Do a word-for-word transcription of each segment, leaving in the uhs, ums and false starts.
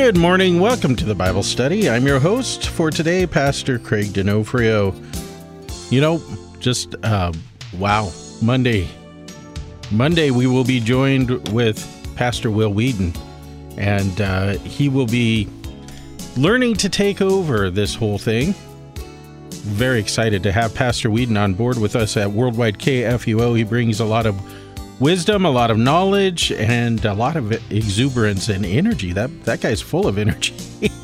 Good morning. Welcome to the Bible Study. I'm your host for today, Pastor Craig D'Onofrio. You know, just, uh, wow, Monday. Monday we will be joined with Pastor Will Wheaton, and uh, he will be learning to take over this whole thing. Very excited to have Pastor Wheaton on board with us at Worldwide K F U O. He brings a lot of wisdom, a lot of knowledge, and a lot of exuberance and energy. That that guy's full of energy.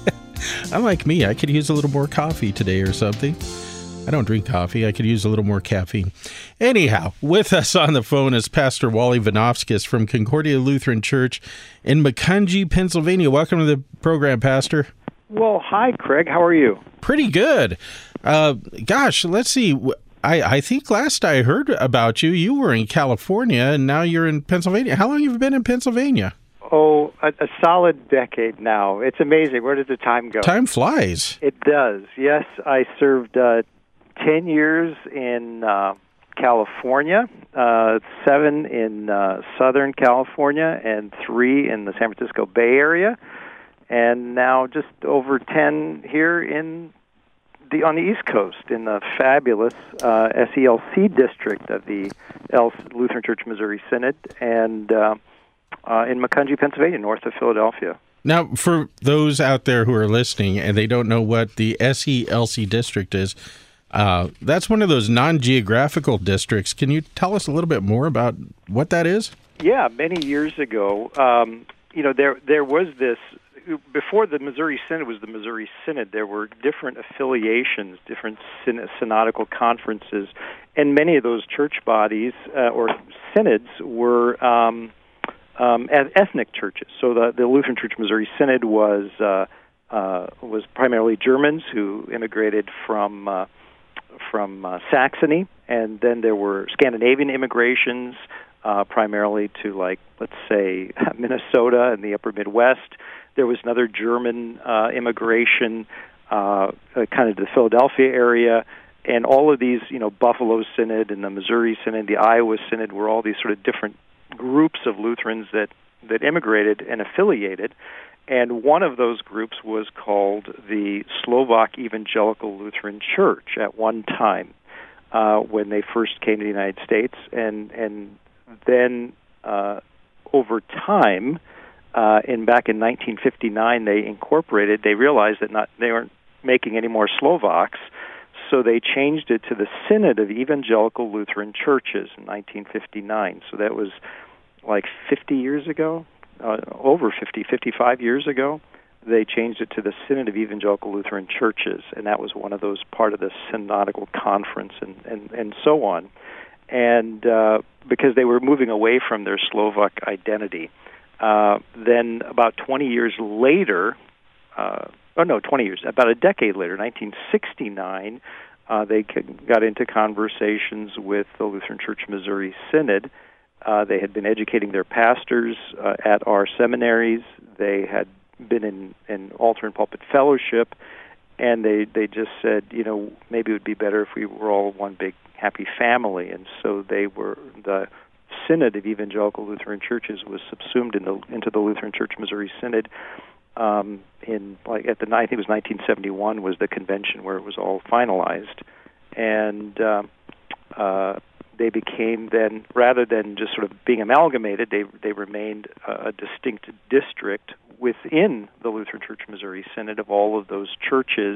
Unlike me, I could use a little more coffee today or something. I don't drink coffee. I could use a little more caffeine. Anyhow, with us on the phone is Pastor Wally Vinovskis from Concordia Lutheran Church in Macungie, Pennsylvania. Welcome to the program, Pastor. Well, hi, Craig. How are you? Pretty good. Uh, gosh, let's see. I, I think last I heard about you, you were in California, and now you're in Pennsylvania. How long have you been in Pennsylvania? Oh, a, a solid decade now. It's amazing. Where does the time go? Time flies. It does. Yes, I served uh, ten years in uh, California, uh, seven in uh, Southern California, and three in the San Francisco Bay Area, and now just over ten here in The, on the East Coast, in the fabulous uh, S E L C district of the El- Lutheran Church Missouri Synod, and uh, uh, in Macungie, Pennsylvania, north of Philadelphia. Now, for those out there who are listening and they don't know what the S E L C district is, uh, that's one of those non-geographical districts. Can you tell us a little bit more about what that is? Yeah, many years ago, um, you know, there there was this. Before the Missouri Synod was the Missouri Synod, there were different affiliations, different syn- synodical conferences, and many of those church bodies uh, or synods were um, um, ethnic churches. So the, the Lutheran Church Missouri Synod was uh, uh, was primarily Germans who immigrated from uh, from uh, Saxony, and then there were Scandinavian immigrations, uh, primarily to, like, let's say, Minnesota and the upper Midwest. There was another German uh, immigration, uh, uh, kind of the Philadelphia area, and all of these, you know, Buffalo Synod and the Missouri Synod, the Iowa Synod, were all these sort of different groups of Lutherans that, that immigrated and affiliated. And one of those groups was called the Slovak Evangelical Lutheran Church at one time uh, when they first came to the United States. And, and then uh, over time, Uh, in back in nineteen fifty-nine, they incorporated. They realized that not they weren't making any more Slovaks, so they changed it to the Synod of Evangelical Lutheran Churches in nineteen fifty-nine. So that was like fifty years ago, uh, over fifty, fifty-five years ago. They changed it to the Synod of Evangelical Lutheran Churches, and that was one of those part of the synodical conference and and, and so on. And uh, because they were moving away from their Slovak identity. Uh, then about twenty years later, uh, oh no, twenty years, about a decade later, nineteen sixty-nine, uh, they got into conversations with the Lutheran Church Missouri Synod. Uh, they had been educating their pastors uh, at our seminaries. They had been in, in altar and pulpit fellowship, and they, they just said, you know, maybe it would be better if we were all one big happy family. And so they were the Synod of Evangelical Lutheran Churches was subsumed in the, into the Lutheran Church Missouri Synod. Um, in like at the I think it was nineteen seventy-one was the convention where it was all finalized, and uh, uh, they became then, rather than just sort of being amalgamated, they they remained a, a distinct district within the Lutheran Church Missouri Synod of all of those churches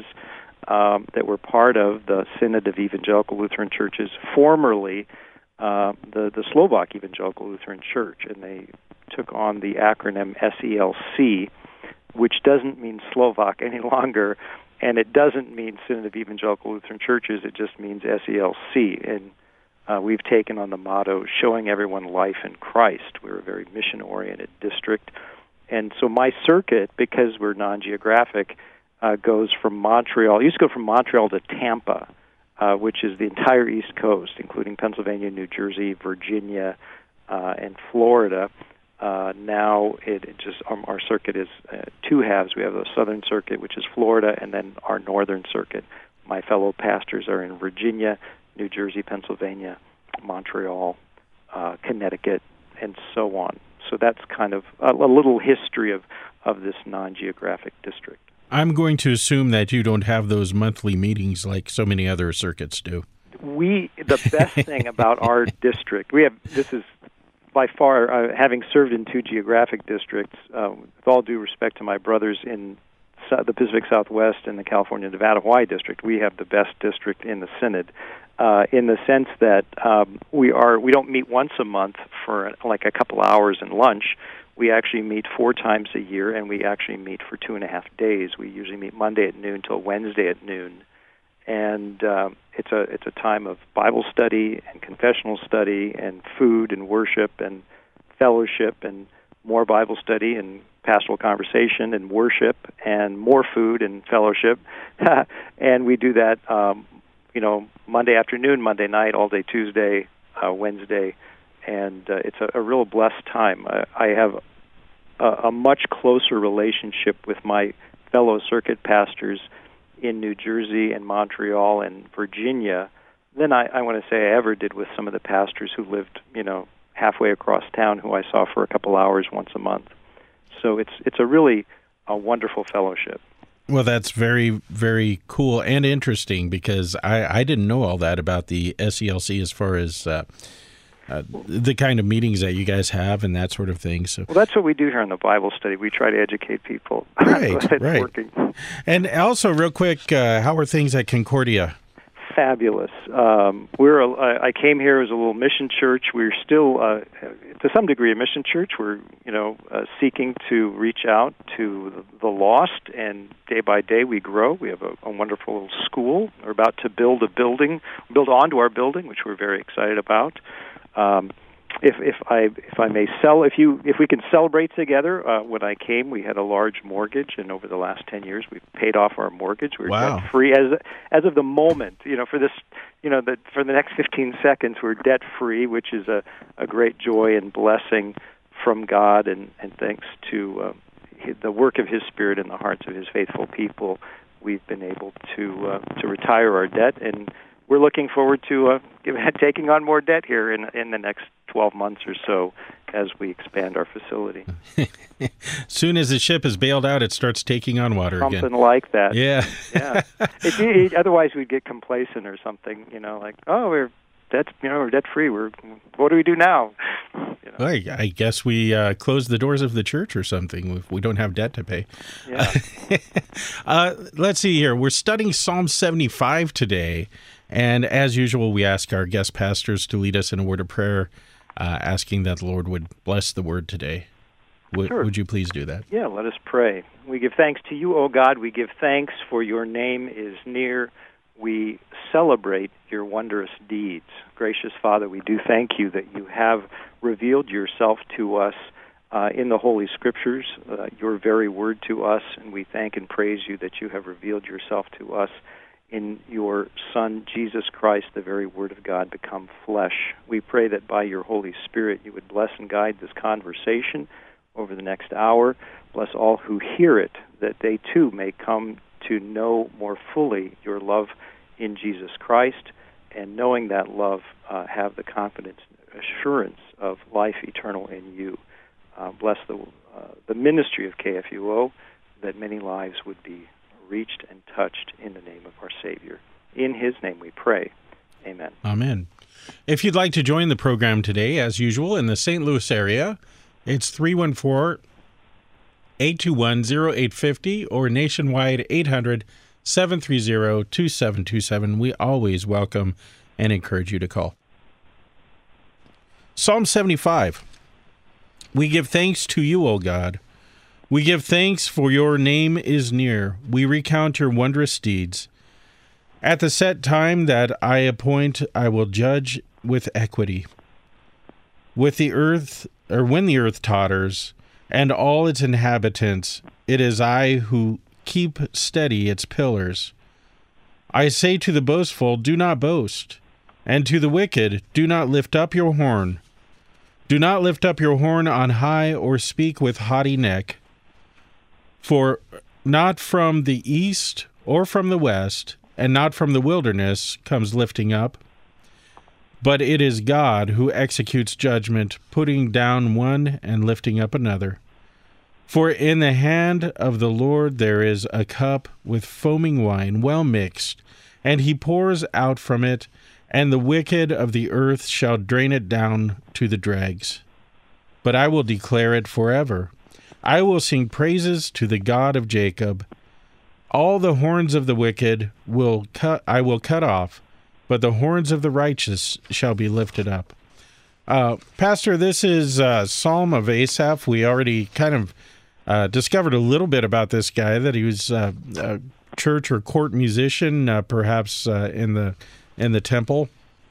um, that were part of the Synod of Evangelical Lutheran Churches, formerly Uh, the, the Slovak Evangelical Lutheran Church, and they took on the acronym S E L C, which doesn't mean Slovak any longer, and it doesn't mean Synod of Evangelical Lutheran Churches, it just means S E L C, and uh, we've taken on the motto, showing everyone life in Christ. We're a very mission-oriented district, and so my circuit, because we're non-geographic, uh, goes from Montreal, it used to go from Montreal to Tampa, Uh, which is the entire East Coast, including Pennsylvania, New Jersey, Virginia, uh, and Florida. Uh, now it, it just um, our circuit is uh, two halves. We have the Southern Circuit, which is Florida, and then our Northern Circuit. My fellow pastors are in Virginia, New Jersey, Pennsylvania, Montreal, uh, Connecticut, and so on. So that's kind of a, a little history of, of this non-geographic district. I'm going to assume that you don't have those monthly meetings like so many other circuits do. We, the best thing about our district, we have, this is by far, uh, having served in two geographic districts, uh, with all due respect to my brothers in so, the Pacific Southwest and the California, Nevada, Hawaii district, we have the best district in the Synod, uh, in the sense that um, we are, we don't meet once a month for like a couple hours and lunch. We actually meet four times a year, and we actually meet for two and a half days. We usually meet Monday at noon till Wednesday at noon. And um, it's a it's a time of Bible study and confessional study and food and worship and fellowship and more Bible study and pastoral conversation and worship and more food and fellowship. And we do that, um, you know, Monday afternoon, Monday night, all day Tuesday, uh, Wednesday, and uh, it's a, a real blessed time. I, I have a, a much closer relationship with my fellow circuit pastors in New Jersey and Montreal and Virginia than I, I want to say I ever did with some of the pastors who lived, you know, halfway across town, who I saw for a couple hours once a month. So it's it's a really a wonderful fellowship. Well, that's very, very cool and interesting, because I, I didn't know all that about the S E L C as far as uh, uh, the kind of meetings that you guys have and that sort of thing. So, well, that's what we do here in the Bible study. We try to educate people. Right, it's right. Working. And also, real quick, uh, how are things at Concordia? Fabulous. Um, we're. A, I came here as a little mission church. We're still, uh, to some degree, a mission church. We're, you know, uh, seeking to reach out to the lost, and day by day we grow. We have a, a wonderful little school. We're about to build a building, build onto our building, which we're very excited about. Um, If if I if I may sell if you if we can celebrate together, uh, when I came we had a large mortgage, and over the last ten years we've paid off our mortgage. We're wow. debt free as as of the moment. You know, for this, you know, that for the next fifteen seconds we're debt free, which is a, a great joy and blessing from God, and, and thanks to uh, his, the work of His Spirit in the hearts of His faithful people, we've been able to uh, to retire our debt, and we're looking forward to uh, taking on more debt here in in the next twelve months or so as we expand our facility. Soon as the ship is bailed out, it starts taking on water something again. Something like that. Yeah. yeah. It, it, otherwise, we'd get complacent or something. You know, like, oh, we're debt, you know, we're debt free. We're what do we do now? You know? Well, I guess we uh, close the doors of the church or something if we don't have debt to pay. Yeah. uh, let's see here. We're studying Psalm seventy-five today. And as usual, we ask our guest pastors to lead us in a word of prayer, uh, asking that the Lord would bless the word today. W- sure. Would you please do that? Yeah, let us pray. We give thanks to you, O God. We give thanks for your name is near. We celebrate your wondrous deeds. Gracious Father, we do thank you that you have revealed yourself to us uh, in the Holy Scriptures, uh, your very word to us, and we thank and praise you that you have revealed yourself to us in your Son, Jesus Christ, the very Word of God become flesh. We pray that by your Holy Spirit you would bless and guide this conversation over the next hour. Bless all who hear it, that they too may come to know more fully your love in Jesus Christ, and knowing that love, uh, have the confidence, assurance of life eternal in you. Uh, bless the, uh, the ministry of K F U O, that many lives would be reached and touched in the name of our Savior. In His name we pray. Amen. Amen. If you'd like to join the program today, as usual, in the Saint Louis area, it's three one four, eight two one, zero eight five zero or nationwide eight hundred, seven three zero, two seven two seven. We always welcome and encourage you to call. Psalm seventy-five. We give thanks to you, O God. We give thanks, for your name is near. We recount your wondrous deeds. At the set time that I appoint, I will judge with equity. With the earth, or when the earth totters, and all its inhabitants, it is I who keep steady its pillars. I say to the boastful, do not boast, and to the wicked, do not lift up your horn. Do not lift up your horn on high, or speak with haughty neck. For not from the east or from the west, and not from the wilderness comes lifting up, but it is God who executes judgment, putting down one and lifting up another. For in the hand of the Lord there is a cup with foaming wine, well mixed, and he pours out from it, and the wicked of the earth shall drain it down to the dregs. But I will declare it forever. I will sing praises to the God of Jacob. All the horns of the wicked will cut I will cut off, but the horns of the righteous shall be lifted up. Uh, Pastor, this is uh, Psalm of Asaph. We already kind of uh, discovered a little bit about this guy, that he was uh, a church or court musician, uh, perhaps uh, in the in the temple,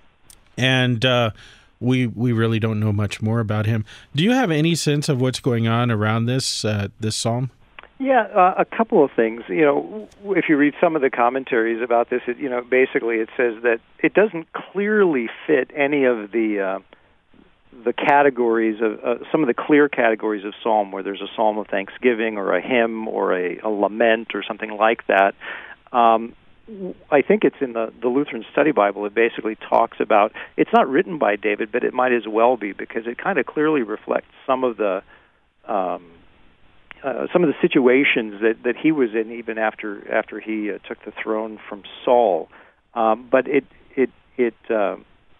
and uh, we we really don't know much more about him. Do you have any sense of what's going on around this uh, this psalm? Yeah, uh, a couple of things. You know, if you read some of the commentaries about this, it, you know, basically it says that it doesn't clearly fit any of the uh, the categories of uh, some of the clear categories of psalm, where there's a psalm of thanksgiving or a hymn or a, a lament or something like that. Um, I think it's in the, the Lutheran Study Bible. It basically talks about, it's not written by David, but it might as well be, because it kind of clearly reflects some of the um, uh, some of the situations that, that he was in, even after after he uh, took the throne from Saul. Um, but it it it uh,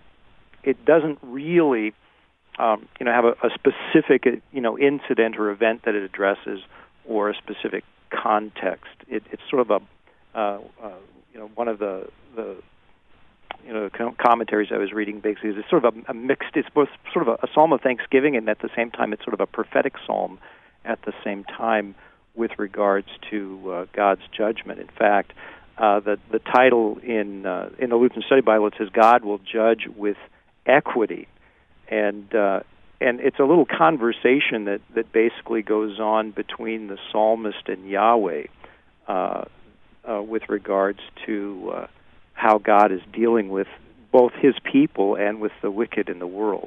it doesn't really um, you know have a, a specific you know incident or event that it addresses, or a specific context. It, it's sort of a Uh, uh, you know, one of the, the you know commentaries I was reading basically is it's sort of a, a mixed. It's both sort of a, a psalm of thanksgiving, and at the same time, it's sort of a prophetic psalm at the same time with regards to uh, God's judgment. In fact, uh, the the title in uh, in the Lutheran Study Bible, it says God will judge with equity, and uh, and it's a little conversation that that basically goes on between the psalmist and Yahweh. Uh, Uh, with regards to uh, how God is dealing with both his people and with the wicked in the world.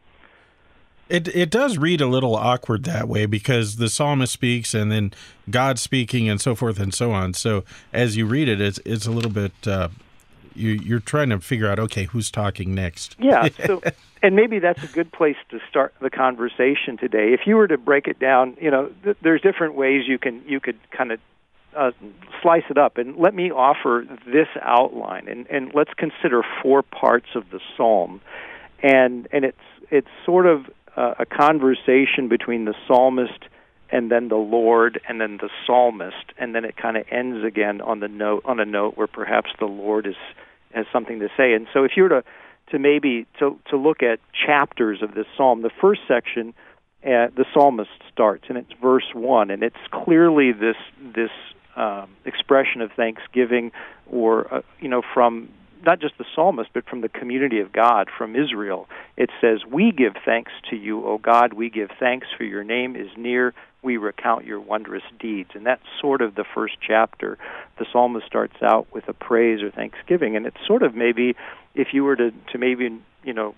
It it does read a little awkward that way, because the psalmist speaks and then God speaking and so forth and so on. So as you read it, it's it's a little bit, uh, you, you're trying to figure out, okay, who's talking next? Yeah, so, and maybe that's a good place to start the conversation today. If you were to break it down, you know, th- there's different ways you can you could kind of Uh, slice it up, and let me offer this outline, and, and let's consider four parts of the psalm, and and it's it's sort of uh, a conversation between the psalmist and then the Lord and then the psalmist, and then it kind of ends again on the note on a note where perhaps the Lord is has something to say. And so if you were to to maybe to to look at chapters of this psalm, the first section, uh, the psalmist starts, and it's verse one, and it's clearly this this Um, expression of thanksgiving, or uh, you know, from not just the psalmist, but from the community of God, from Israel. It says, "We give thanks to you, O God. We give thanks, for your name is near. We recount your wondrous deeds." And that's sort of the first chapter. The psalmist starts out with a praise or thanksgiving, and it's sort of maybe, if you were to to maybe you know.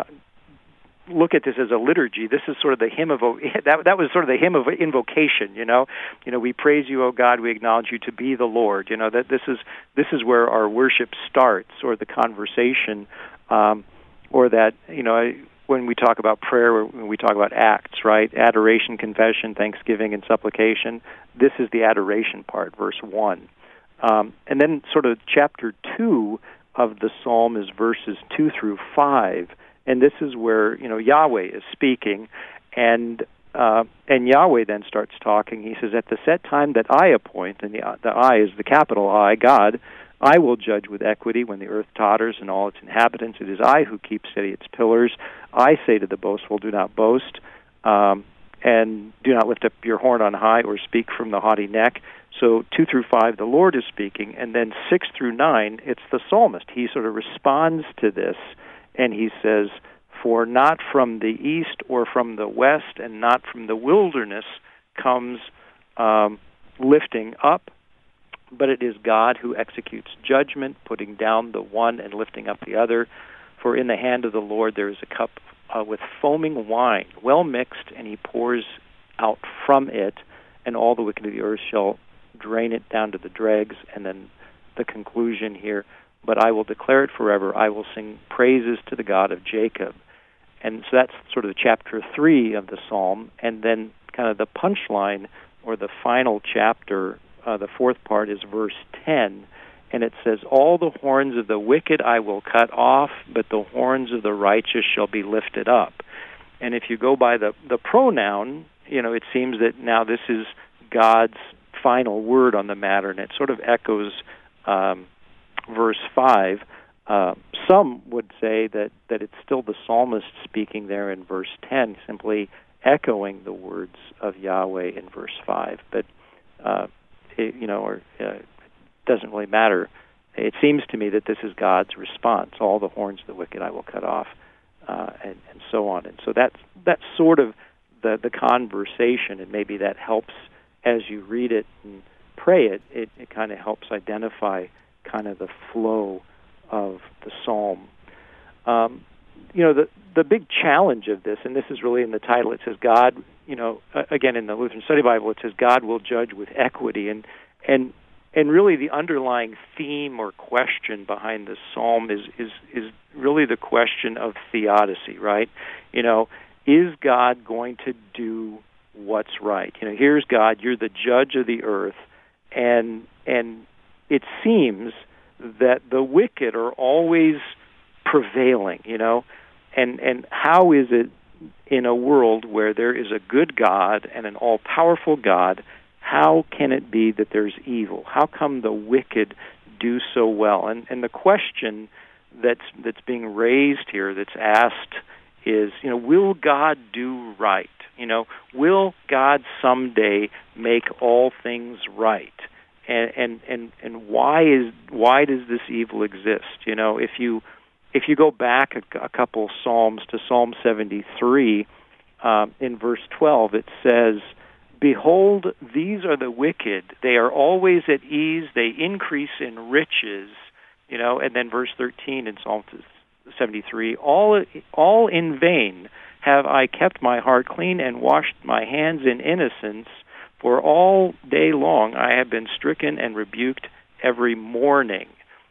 look at this as a liturgy. This is sort of the hymn of that. That was sort of the hymn of invocation. You know, you know, we praise you, O God. We acknowledge you to be the Lord. You know that this is this is where our worship starts, or the conversation, um, or that you know when we talk about prayer, when we talk about acts, right? Adoration, confession, thanksgiving, and supplication. This is the adoration part, verse one, um, and then sort of chapter two of the psalm is verses two through five. And this is where, you know, Yahweh is speaking, and uh, and Yahweh then starts talking. He says, "At the set time that I appoint," and the, the I is the capital I, God, "I will judge with equity when the earth totters and all its inhabitants. It is I who keep steady its pillars. I say to the boastful, do not boast, um, and do not lift up your horn on high or speak from the haughty neck." So two through five, the Lord is speaking, and then six through nine, it's the psalmist. He sort of responds to this. And he says, "For not from the east or from the west and not from the wilderness comes um, lifting up, but it is God who executes judgment, putting down the one and lifting up the other. For in the hand of the Lord there is a cup uh, with foaming wine, well mixed, and he pours out from it, and all the wicked of the earth shall drain it down to the dregs." And then the conclusion here, "But I will declare it forever. I will sing praises to the God of Jacob." And so that's sort of chapter three of the psalm. And then kind of the punchline or the final chapter, uh, the fourth part is verse ten, and it says, "All the horns of the wicked I will cut off, but the horns of the righteous shall be lifted up." And if you go by the, the pronoun, you know, it seems that now this is God's final word on the matter, and it sort of echoes um, verse five. Uh, some would say that, that it's still the psalmist speaking there in verse ten, simply echoing the words of Yahweh in verse five. But, uh, it, you know, or, uh, it doesn't really matter. It seems to me that this is God's response. All the horns of the wicked I will cut off, uh, and, and so on. And so that's, that's sort of the, the conversation, and maybe that helps as you read it and pray it. It, it kind of helps identify kind of the flow of the psalm. Um, you know, the the big challenge of this, and this is really in the title, it says God, you know, again in the Lutheran Study Bible, it says God will judge with equity, and and and really the underlying theme or question behind this psalm is is is really the question of theodicy, right? You know, is God going to do what's right? You know, here's God, you're the judge of the earth, and and it seems that the wicked are always prevailing, you know, and and how is it in a world where there is a good God and an all-powerful God, how can it be that there's evil? How come the wicked do so well? And and the question that's that's being raised here, that's asked, is, you know, will God do right? You know, will God someday make all things right? And, and and and why is why does this evil exist? You know, if you if you go back a, a couple psalms to Psalm seventy-three, um, in verse twelve, it says, "Behold, these are the wicked; they are always at ease; they increase in riches." You know, and then verse thirteen in Psalm seventy-three, "All all in vain have I kept my heart clean and washed my hands in innocence. For all day long I have been stricken and rebuked every morning."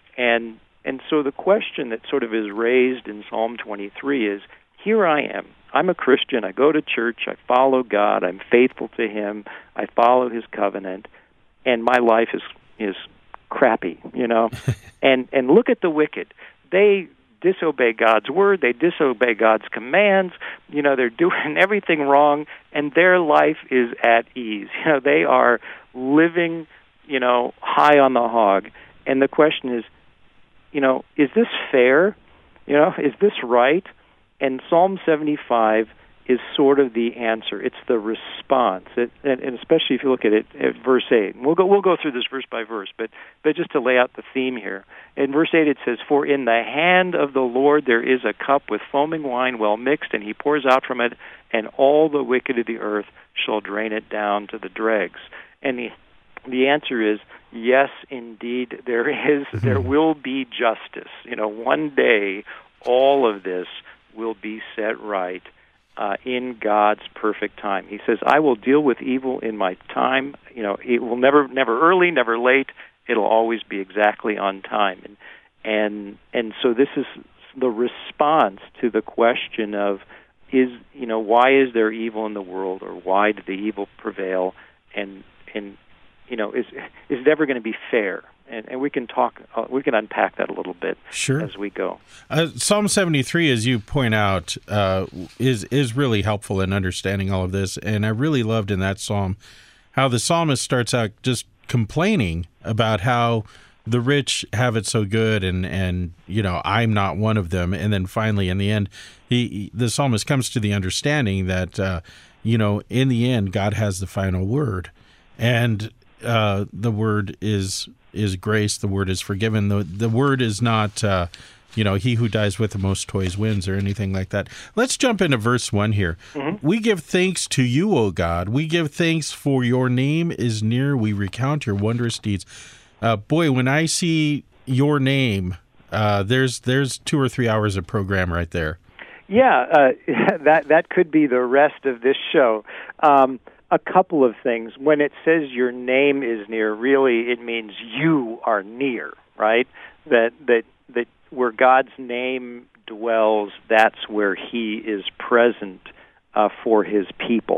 And and so the question that sort of is raised in Psalm twenty-three is, here I am. I'm a Christian. I go to church. I follow God. I'm faithful to Him. I follow His covenant. And my life is is crappy, you know. and and look at the wicked. They disobey God's word, they disobey God's commands, you know, they're doing everything wrong, and their life is at ease. You know, they are living, you know, high on the hog. And the question is, you know, is this fair? You know, is this right? And Psalm seventy-five is sort of the answer. It's the response, it, and, and especially if you look at it at verse eight. And we'll go we'll go through this verse by verse, but but just to lay out the theme here. In verse eight it says, "For in the hand of the Lord there is a cup with foaming wine well mixed, and He pours out from it, and all the wicked of the earth shall drain it down to the dregs." And the the answer is yes, indeed there is. There will be justice. You know, one day all of this will be set right. Uh, in God's perfect time. He says, "I will deal with evil in my time." You know, it will never, never early, never late. It'll always be exactly on time. And and and so this is the response to the question of, is you know, why is there evil in the world, or why did the evil prevail? And and you know, is is it ever going to be fair? And, and we can talk, uh, we can unpack that a little bit sure. as we go. Uh, Psalm seventy-three, as you point out, uh, is is really helpful in understanding all of this. And I really loved in that psalm how the psalmist starts out just complaining about how the rich have it so good, and, and you know, I'm not one of them. And then finally, in the end, he the psalmist comes to the understanding that, uh, you know, in the end, God has the final word. And uh, the word is is grace. The word is forgiven. The the word is not, uh, you know, he who dies with the most toys wins or anything like that. Let's jump into verse one here. Mm-hmm. "We give thanks to you, O God. We give thanks, for your name is near. We recount your wondrous deeds." Uh, boy, when I see your name, uh, there's there's two or three hours of program right there. Yeah, uh, that that could be the rest of this show. Um, A couple of things. When it says your name is near, really it means you are near, right? That that that where God's name dwells, that's where He is present uh, for His people.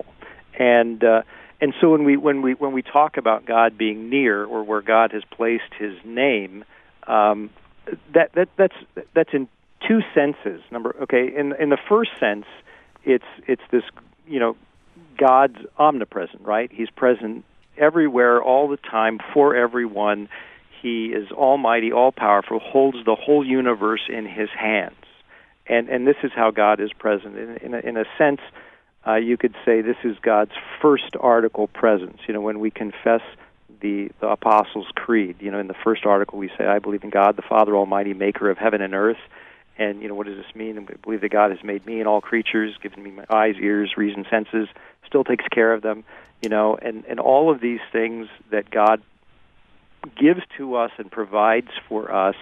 And uh, and so when we when we when we talk about God being near, or where God has placed His name, um, that that that's that's in two senses. Number okay, in in the first sense, it's it's this you know God's omnipresent, right? He's present everywhere, all the time, for everyone. He is almighty, all-powerful, holds the whole universe in His hands. And and this is how God is present. In, in, a, in a sense, uh, you could say this is God's first article presence. You know, when we confess the, the Apostles' Creed, you know, in the first article we say, I believe in God, the Father Almighty, maker of heaven and earth. And, you know, what does this mean? I believe that God has made me and all creatures, given me my eyes, ears, reason, senses, still takes care of them, you know, and, and all of these things that God gives to us and provides for us,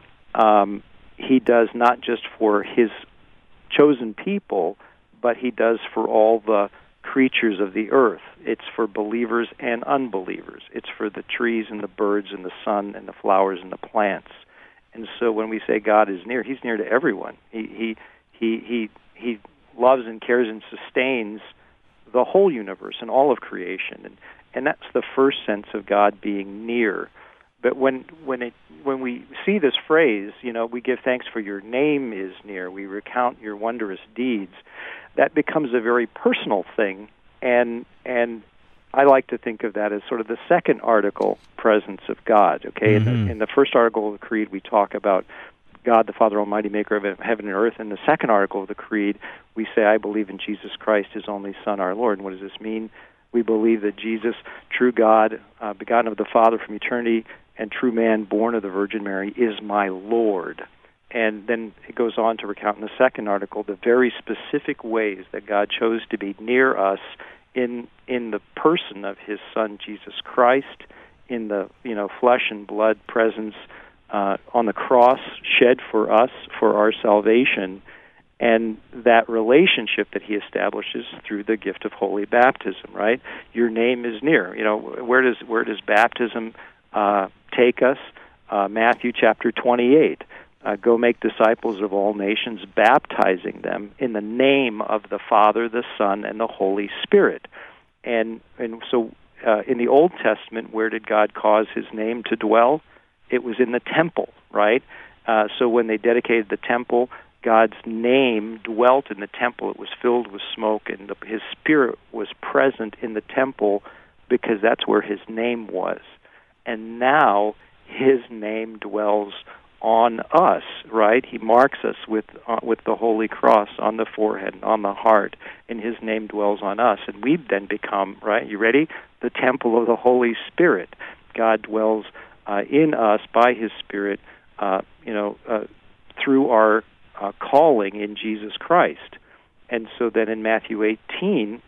um, He does not just for His chosen people, but He does for all the creatures of the earth. It's for believers and unbelievers. It's for the trees and the birds and the sun and the flowers and the plants. And so when we say God is near, He's near to everyone. He he he he, he loves and cares and sustains the whole universe and all of creation. And and that's the first sense of God being near. But when when it when we see this phrase, you know, we give thanks for your name is near, we recount your wondrous deeds, that becomes a very personal thing. And and I like to think of that as sort of the second article presence of God. Okay, mm-hmm. in, the, in the first article of the Creed, we talk about God, the Father Almighty, maker of heaven and earth. In the second article of the Creed, we say, I believe in Jesus Christ, His only Son, our Lord. And what does this mean? We believe that Jesus, true God, uh, begotten of the Father from eternity, and true man, born of the Virgin Mary, is my Lord. And then it goes on to recount in the second article the very specific ways that God chose to be near us in in the person of His Son, Jesus Christ, in the you know flesh and blood presence uh, on the cross, shed for us for our salvation, and that relationship that He establishes through the gift of holy baptism. Right, your name is near. You know, where does where does baptism uh, take us? Uh, Matthew chapter twenty-eight. Uh, go make disciples of all nations, baptizing them in the name of the Father, the Son, and the Holy Spirit. And and so uh, in the Old Testament, where did God cause His name to dwell? It was in the temple, right? Uh, so when they dedicated the temple, God's name dwelt in the temple. It was filled with smoke, and the, His Spirit was present in the temple because that's where His name was. And now His name dwells on us, right? He marks us with uh, with the Holy Cross on the forehead and on the heart, and His name dwells on us. And we then become, right, you ready? The temple of the Holy Spirit. God dwells uh, in us by His Spirit, uh, you know, uh, through our uh, calling in Jesus Christ. And so then in Matthew eighteen,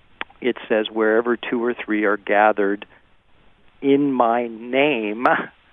it says, wherever two or three are gathered in my name,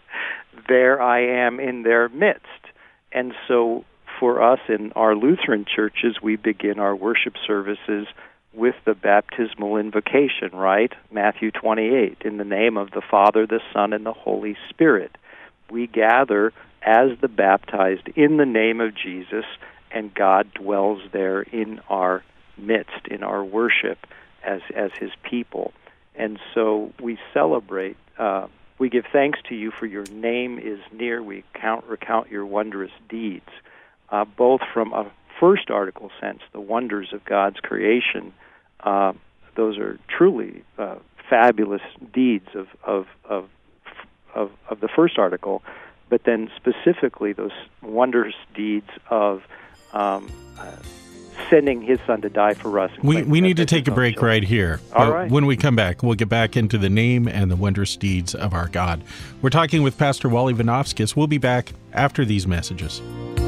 there I am in their midst. And so for us in our Lutheran churches, we begin our worship services with the baptismal invocation, right? Matthew twenty-eight, in the name of the Father, the Son, and the Holy Spirit. We gather as the baptized in the name of Jesus, and God dwells there in our midst, in our worship as as His people. And so we celebrate uh, we give thanks to you for your name is near. We count, recount your wondrous deeds, uh, both from a first article sense, the wonders of God's creation. Uh, those are truly uh, fabulous deeds of of, of of of the first article, but then specifically those wondrous deeds of um, uh, sending His Son to die for us. We we need to take a break right here. All right. When we come back, we'll get back into the name and the wondrous deeds of our God. We're talking with Pastor Wally Vinovskis. We'll be back after these messages.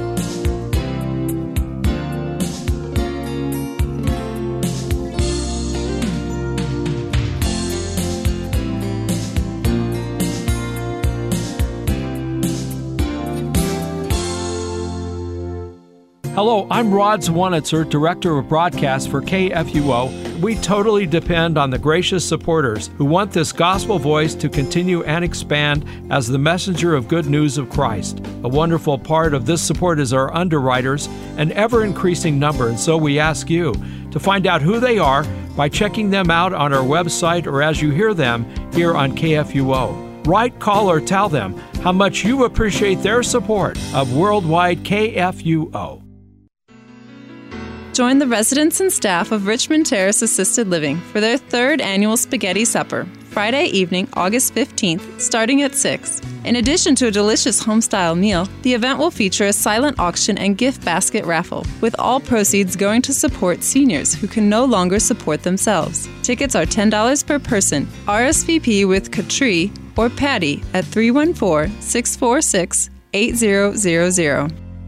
Hello, I'm Rod Zwanitzer, Director of Broadcast for K F U O. We totally depend on the gracious supporters who want this gospel voice to continue and expand as the messenger of good news of Christ. A wonderful part of this support is our underwriters, an ever-increasing number, and so we ask you to find out who they are, by checking them out on our website or as you hear them here on K F U O. Write, call, or tell them how much you appreciate their support of Worldwide K F U O. Join the residents and staff of Richmond Terrace Assisted Living for their third annual Spaghetti Supper, Friday evening, August fifteenth, starting at six. In addition to a delicious home-style meal, the event will feature a silent auction and gift basket raffle, with all proceeds going to support seniors who can no longer support themselves. Tickets are ten dollars per person. R S V P with Katri or Patty at three one four, six four six, eight zero zero zero.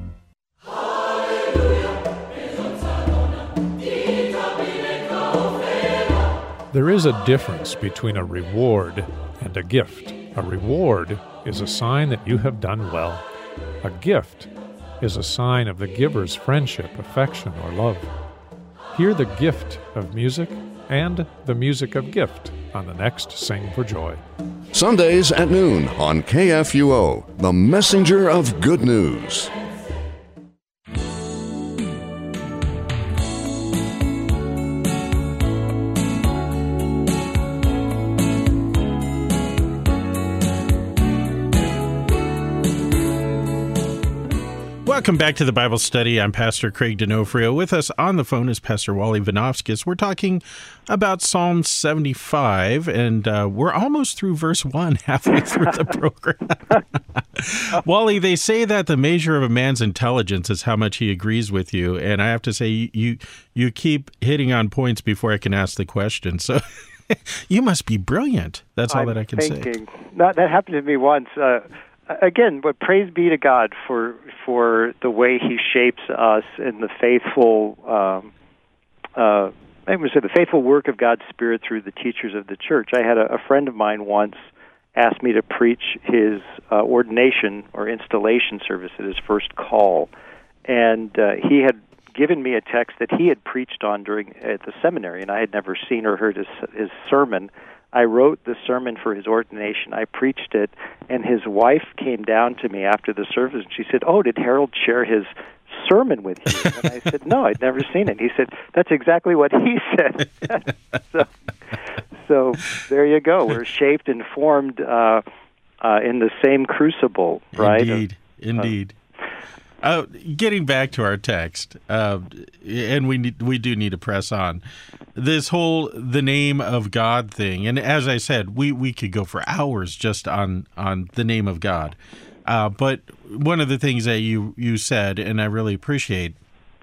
There is a difference between a reward and a gift. A reward is a sign that you have done well. A gift is a sign of the giver's friendship, affection, or love. Hear the gift of music and the music of gift on the next Sing for Joy. Sundays at noon on K F U O, the messenger of good news. Welcome back to the Bible Study. I'm Pastor Craig D'Onofrio. With us on the phone is Pastor Wally Vinovskis. We're talking about Psalm seventy-five, and uh, we're almost through verse one, halfway through the program. Wally, they say that the measure of a man's intelligence is how much he agrees with you, and I have to say, you you keep hitting on points before I can ask the question, so you must be brilliant. That's all I'm that I can thinking. say. That, that happened to me once. Uh, Again, but praise be to God for for the way He shapes us in the faithful, um, uh, I would say the faithful work of God's Spirit through the teachers of the church. I had a, a friend of mine once asked me to preach his uh, ordination or installation service at his first call, and uh, he had given me a text that he had preached on during at the seminary, and I had never seen or heard his, his sermon. I wrote the sermon for his ordination. I preached it, and his wife came down to me after the service, and she said, "Oh, did Harold share his sermon with you?" And I said, "No, I'd never seen it." He said, "That's exactly what he said." so, so there you go. We're shaped and formed uh, uh, in the same crucible, right? Indeed, of, indeed. Uh, getting back to our text, uh, and we need, we do need to press on this whole the name of God thing. And as I said, we, we could go for hours just on, on the name of God. Uh, but one of the things that you, you said, and I really appreciate,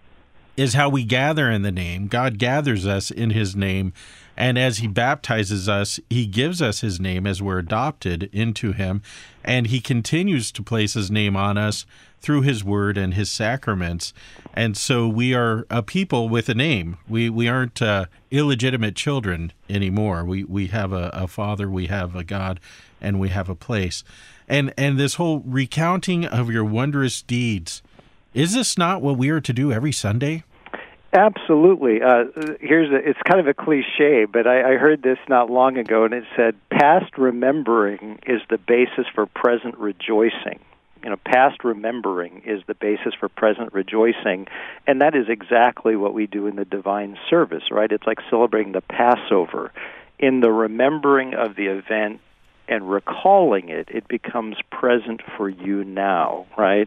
is how we gather in the name. God gathers us in His name, and as He baptizes us, He gives us His name as we're adopted into Him, and He continues to place His name on us through His Word and His sacraments. And so we are a people with a name. We we aren't uh, illegitimate children anymore. We we have a, a Father, we have a God, and we have a place. And and this whole recounting of your wondrous deeds, is this not what we are to do every Sunday? Absolutely. Uh, here's a, it's kind of a cliche, but I, I heard this not long ago, and it said, "Past remembering is the basis for present rejoicing." You know, past remembering is the basis for present rejoicing, and that is exactly what we do in the divine service, right? It's like celebrating the Passover. In the remembering of the event and recalling it, it becomes present for you now, right?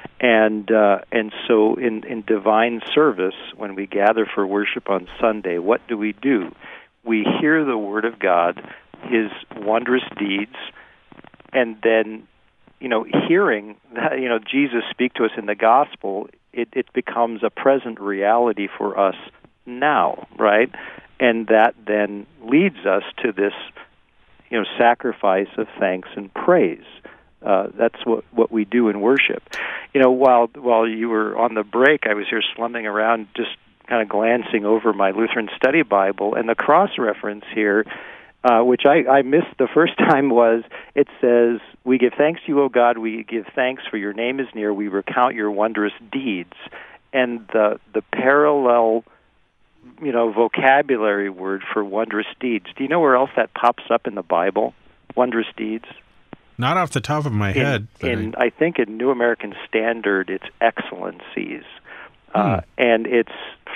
And uh, and so in, in divine service, when we gather for worship on Sunday, what do we do? We hear the Word of God, His wondrous deeds, and then, you know, hearing, you know, Jesus speak to us in the gospel, it, it becomes a present reality for us now, right? And that then leads us to this, you know, sacrifice of thanks and praise. Uh, that's what, what we do in worship. You know, while while you were on the break, I was here slumming around, just kind of glancing over my Lutheran Study Bible, and the cross-reference here, uh, which I, I missed the first time, was, it says, "We give thanks to you, O God, we give thanks, for your name is near, we recount your wondrous deeds." And the the parallel, you know, vocabulary word for wondrous deeds. Do you know where else that pops up in the Bible? Wondrous deeds? Not off the top of my in, head. In I... I think in New American Standard, it's excellencies. Hmm. Uh, and it's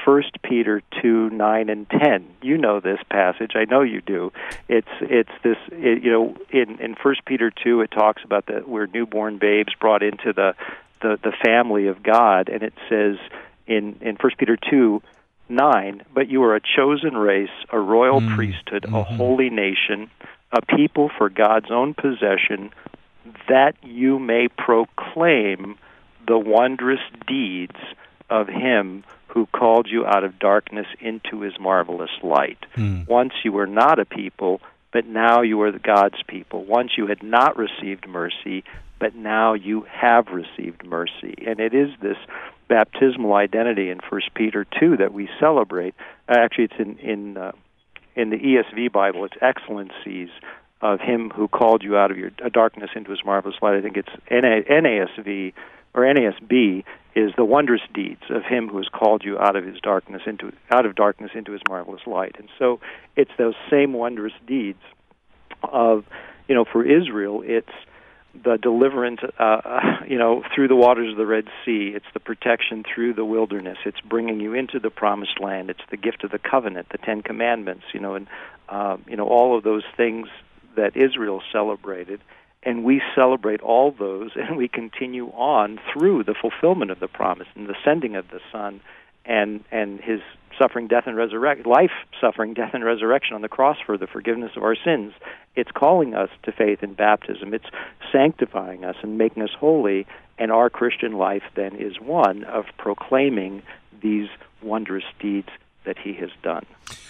First Peter two, nine, and ten. You know this passage. I know you do. It's it's this, it, you know, in, in First Peter two, it talks about that we're newborn babes brought into the, the, the family of God, and it says in, in First Peter two, nine, but you are a chosen race, a royal mm. priesthood, mm-hmm. a holy nation, a people for God's own possession, that you may proclaim the wondrous deeds of him who called you out of darkness into his marvelous light. Mm. Once you were not a people, but now you are God's people. Once you had not received mercy, but now you have received mercy. And it is this baptismal identity in First Peter two that we celebrate. Actually, it's in in, uh, in the E S V Bible. It's excellencies of him who called you out of your uh, darkness into his marvelous light. I think it's N A S V or N A S B is the wondrous deeds of him who has called you out of his darkness into out of darkness into his marvelous light. And so it's those same wondrous deeds of, you know, for Israel, it's the deliverance, uh, you know, through the waters of the Red Sea. It's the protection through the wilderness. It's bringing you into the Promised Land. It's the gift of the covenant, the Ten Commandments, you know, and uh, you know all of those things that Israel celebrated. And we celebrate all those, and we continue on through the fulfillment of the promise and the sending of the Son, and and his suffering, death, and resurrection, life, suffering, death, and resurrection on the cross for the forgiveness of our sins. It's calling us to faith in baptism. It's sanctifying us and making us holy, and our Christian life then is one of proclaiming these wondrous deeds that he has done.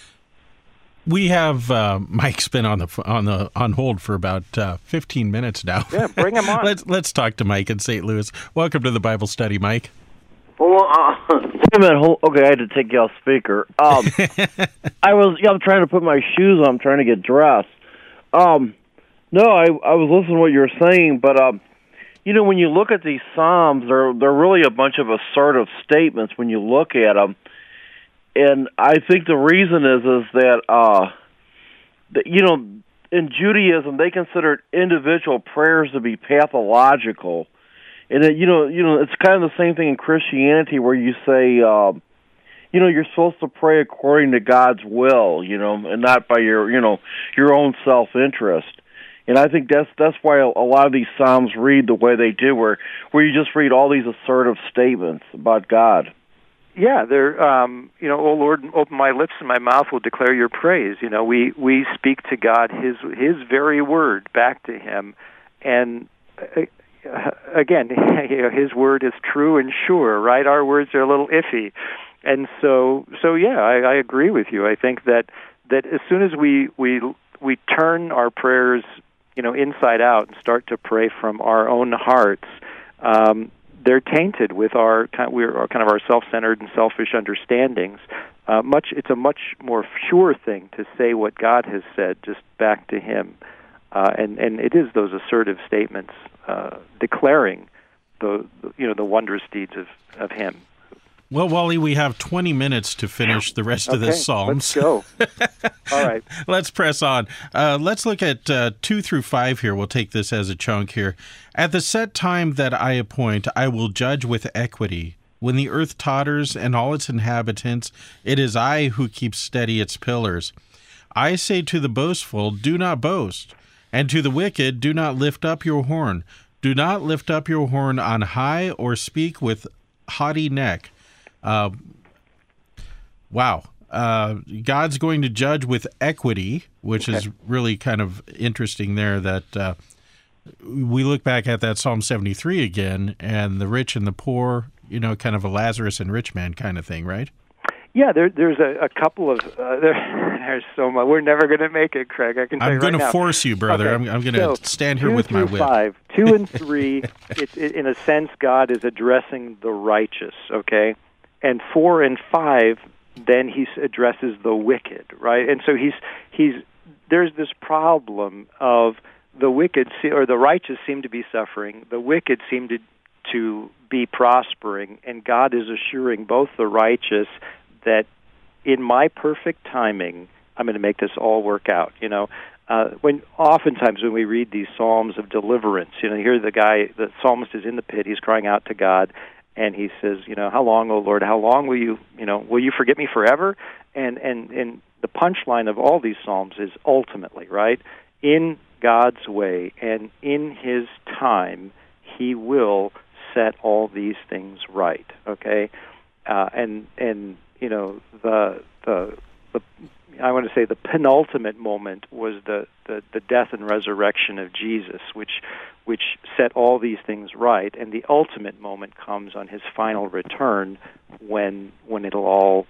We have uh, Mike's been on the on the on hold for about uh, fifteen minutes now. Yeah, bring him on. let's let's talk to Mike in Saint Louis. Welcome to the Bible Study, Mike. Well, uh, wait a minute. Hold, okay, I had to take you off speaker. Um, I was, yeah, I'm trying to put my shoes on. I'm trying to get dressed. Um, no, I I was listening to what you were saying, but um, you know, when you look at these Psalms, they're they're really a bunch of assertive statements when you look at them. And I think the reason is is that, uh, that, you know, in Judaism, they considered individual prayers to be pathological. And, it, you know, you know, it's kind of the same thing in Christianity where you say, um, you know, you're supposed to pray according to God's will, you know, and not by your, you know, your own self-interest. And I think that's that's why a, a lot of these Psalms read the way they do, where, where you just read all these assertive statements about God. Yeah, they're, um, you know, oh Lord, open my lips and my mouth will declare your praise. You know, we, we speak to God His His very word back to Him, and uh, again, you know, His word is true and sure. Right? Our words are a little iffy, and so so yeah, I, I agree with you. I think that that as soon as we we we turn our prayers, you know, inside out and start to pray from our own hearts. Um, They're tainted with our kind of, we're kind of our self-centered and selfish understandings. Uh, much, it's a much more sure thing to say what God has said just back to Him, uh, and and it is those assertive statements uh, declaring the you know the wondrous deeds of, of Him. Well, Wally, we have twenty minutes to finish the rest okay, of the Psalms. Let's go. All right. Let's press on. Uh, let's look at uh, two through five here. We'll take this as a chunk here. At the set time that I appoint, I will judge with equity. When the earth totters and all its inhabitants, it is I who keep steady its pillars. I say to the boastful, do not boast, and to the wicked, do not lift up your horn. Do not lift up your horn on high or speak with haughty neck. Uh, wow. Uh, God's going to judge with equity, which okay. is really kind of interesting there, that uh, we look back at that Psalm seventy-three again, and the rich and the poor, you know, kind of a Lazarus and rich man kind of thing, right? Yeah, there, there's a, a couple of, uh, there, there's so much. We're never going to make it, Craig. I can tell I'm you going right to now. force you, brother. Okay. I'm, I'm going to so, stand here with my whip. Five, two and three, it, it, in a sense, God is addressing the righteous, okay? And four and five, then he addresses the wicked, right? And so he's he's there's this problem of the wicked or the righteous seem to be suffering, the wicked seem to to be prospering, and God is assuring both the righteous that in my perfect timing, I'm going to make this all work out. You know, uh, when oftentimes when we read these psalms of deliverance, you know, here the guy, the psalmist is in the pit, he's crying out to God. and he says, you know, how long, O Lord, how long will you, you know, will you forget me forever? And and and the punchline of all these psalms is ultimately, right, in God's way and in His time, He will set all these things right. Okay, uh, and and you know the the the I want to say the penultimate moment was the, the, the death and resurrection of Jesus, which which set all these things right, and the ultimate moment comes on His final return, when when it'll all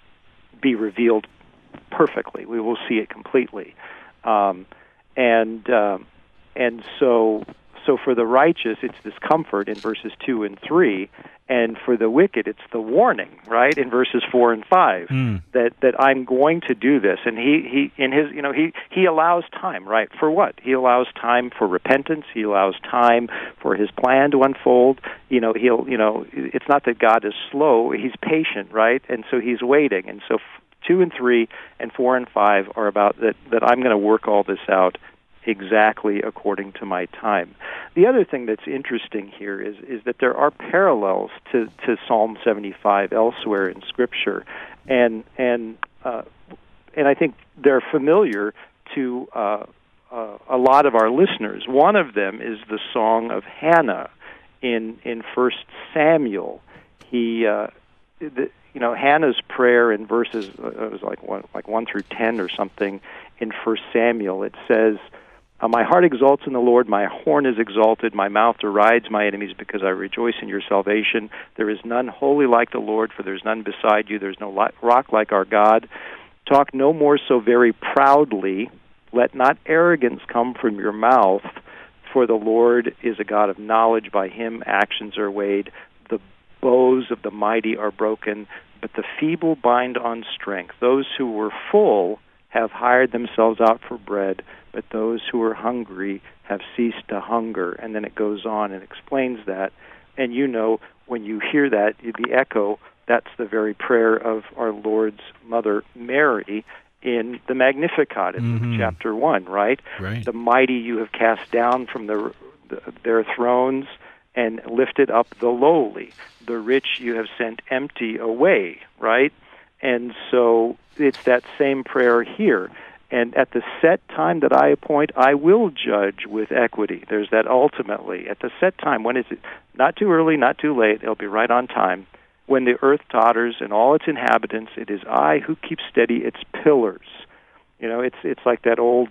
be revealed perfectly. We will see it completely, um, and um, and so so for the righteous, it's this comfort in verses two and three. And for the wicked, it's the warning, right, in verses four and five, mm. that, that I'm going to do this. And he, he in his, you know, he, he allows time, right? For what? He allows time for repentance. He allows time for His plan to unfold. You know, he'll, you know, it's not that God is slow. He's patient, right? And so He's waiting. And so two and three and four and five are about that, that I'm going to work all this out exactly according to my time. The other thing that's interesting here is is that there are parallels to, to Psalm seventy-five elsewhere in Scripture, and and uh, and I think they're familiar to uh, uh, a lot of our listeners. One of them is the song of Hannah in in First Samuel. He uh, the, you know Hannah's prayer in verses uh, it was like one like one through ten or something in First Samuel. It says, Uh, my heart exalts in the Lord, my horn is exalted, my mouth derides my enemies because I rejoice in your salvation. There is none holy like the Lord, for there is none beside you. There is no li- rock like our God. Talk no more so very proudly. Let not arrogance come from your mouth, for the Lord is a God of knowledge. By Him actions are weighed. The bows of the mighty are broken, but the feeble bind on strength. Those who were full have hired themselves out for bread, but those who are hungry have ceased to hunger. And then it goes on and explains that. And you know, when you hear that, the echo, that's the very prayer of our Lord's mother, Mary, in the Magnificat in mm-hmm. chapter one, right? right? The mighty you have cast down from the, the, their thrones and lifted up the lowly. The rich you have sent empty away, right? And so it's that same prayer here. And at the set time that I appoint, I will judge with equity. There's that ultimately. At the set time, when is it? Not too early, not too late. It'll be right on time. When the earth totters and all its inhabitants, it is I who keep steady its pillars. You know, it's it's like that old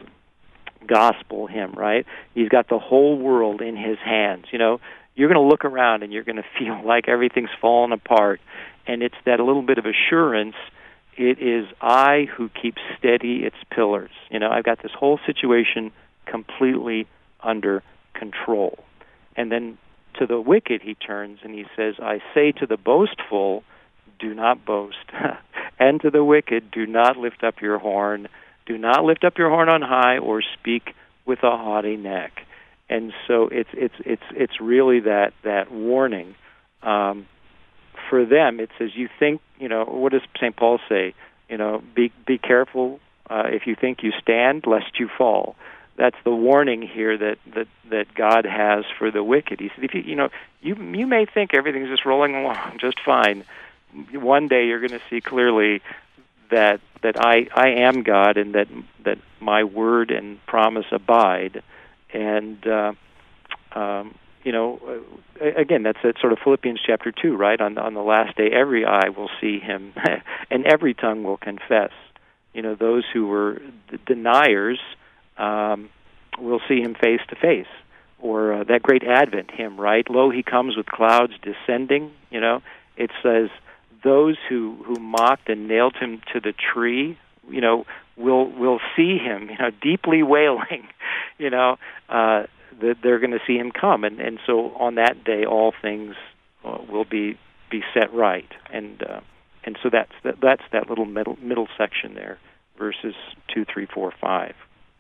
gospel hymn, right? He's got the whole world in His hands. You know, you're going to look around and you're going to feel like everything's fallen apart. And it's that little bit of assurance. It is I who keep steady its pillars. You know, I've got this whole situation completely under control. And then to the wicked he turns and he says, I say to the boastful, do not boast. And to the wicked, do not lift up your horn. Do not lift up your horn on high or speak with a haughty neck. And so it's it's it's it's really that that warning. Um, for them, it says, you think, you know, what does Saint Paul say? You know, be be careful uh, if you think you stand, lest you fall. That's the warning here that, that, that God has for the wicked. He said, if you you know, you you may think everything's just rolling along just fine. One day you're going to see clearly that that I, I am God and that that my word and promise abide. And uh, um, you know, again, that's that sort of Philippians chapter two, right? On on the last day, every eye will see Him, and every tongue will confess. You know, those who were d- deniers um, will see Him face to face. Or uh, that great Advent hymn, right? Lo, He comes with clouds descending. You know, it says those who, who mocked and nailed Him to the tree, you know, will will see Him, you know, deeply wailing. You know. Uh, that they're going to see Him come, and, and so on that day, all things uh, will be be set right, and uh, and so that's that, that's that little middle middle section there, verses two, three, four, five.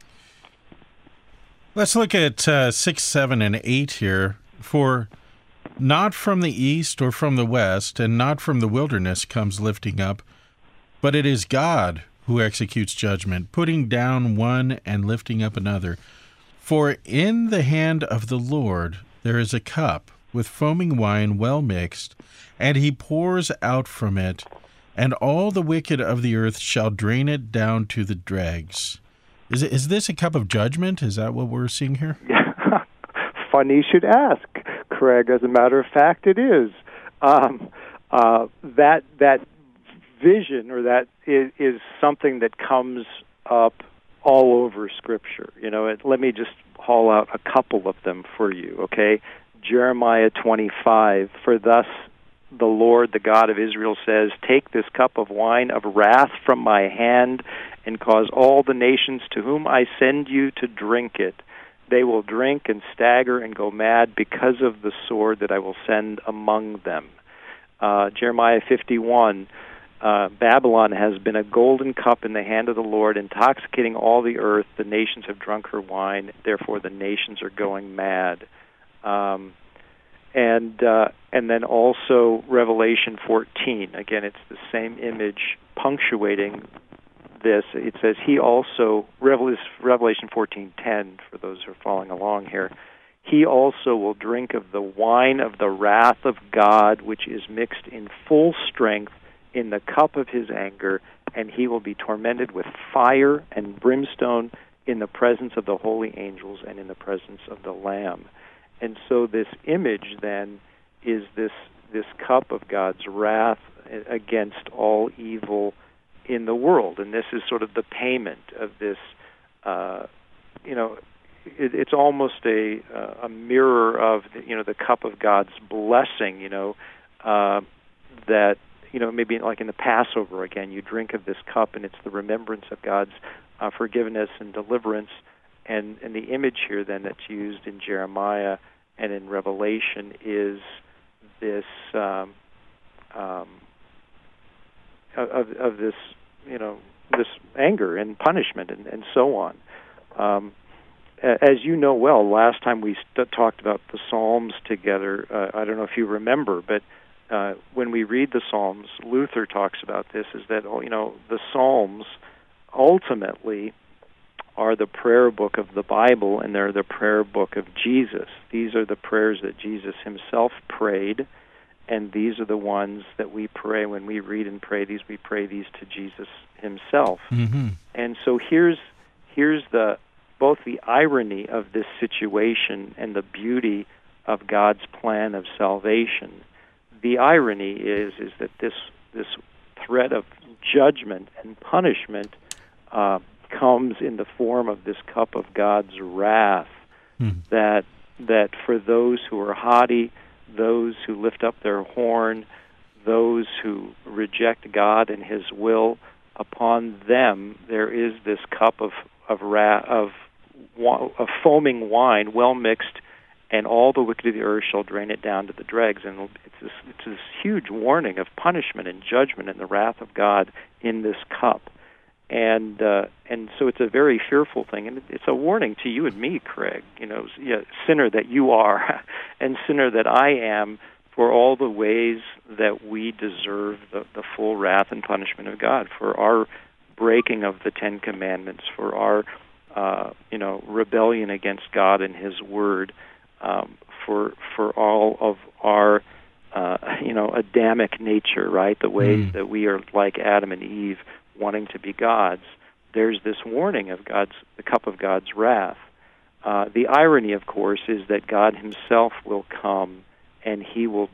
Let's look at uh, six, seven, and eight here. For not from the east or from the west, and not from the wilderness comes lifting up, but it is God who executes judgment, putting down one and lifting up another. For in the hand of the Lord there is a cup with foaming wine well mixed, and he pours out from it, and all the wicked of the earth shall drain it down to the dregs. Is it, is this a cup of judgment? Is that what we're seeing here? Funny you should ask, Craig. As a matter of fact, it is. Um, uh, that that vision, or that is, is something that comes up all over Scripture. You know, it, let me just haul out a couple of them for you, okay? Jeremiah twenty-five, for thus the Lord, the God of Israel, says, take this cup of wine of wrath from my hand and cause all the nations to whom I send you to drink it. They will drink and stagger and go mad because of the sword that I will send among them. Uh, Jeremiah fifty-one, uh, Babylon has been a golden cup in the hand of the Lord, intoxicating all the earth. The nations have drunk her wine, therefore the nations are going mad. Um, and uh, and then also Revelation fourteen. Again, it's the same image punctuating this. It says, he also, Revelation fourteen ten, for those who are following along here, he also will drink of the wine of the wrath of God, which is mixed in full strength in the cup of his anger, and he will be tormented with fire and brimstone in the presence of the holy angels and in the presence of the Lamb. And so this image then is this this cup of God's wrath against all evil in the world, and this is sort of the payment of this. Uh, you know, it, it's almost a a mirror of you know the cup of God's blessing. You know, uh, that you know maybe like in the Passover again, you drink of this cup, and it's the remembrance of God's uh, forgiveness and deliverance. And and the image here then that's used in Jeremiah and in Revelation is this. Um, um, Of, of this, you know, this anger and punishment and, and so on. Um, as you know well, last time we st- talked about the Psalms together, uh, I don't know if you remember, but uh, when we read the Psalms, Luther talks about this, is that, you know, the Psalms ultimately are the prayer book of the Bible, and they're the prayer book of Jesus. These are the prayers that Jesus himself prayed, and these are the ones that we pray when we read and pray these. We pray these to Jesus himself. Mm-hmm. And so here's here's the both the irony of this situation and the beauty of God's plan of salvation. The irony is is that this this threat of judgment and punishment uh, comes in the form of this cup of God's wrath. Mm. That that for those who are haughty, those who lift up their horn, those who reject God and his will, upon them there is this cup of of, ra- of, of foaming wine, well mixed, and all the wicked of the earth shall drain it down to the dregs. And it's this, it's this huge warning of punishment and judgment and the wrath of God in this cup. And uh, and so it's a very fearful thing, and it's a warning to you and me, Craig. You know, yeah, sinner that you are, and sinner that I am, for all the ways that we deserve the, the full wrath and punishment of God, for our breaking of the Ten Commandments, for our uh, you know rebellion against God and His Word, um, for for all of our uh, you know Adamic nature, right? The ways mm. that we are like Adam and Eve, wanting to be gods. There's this warning of God's, the cup of God's wrath. Uh, the irony, of course, is that God himself will come and he will,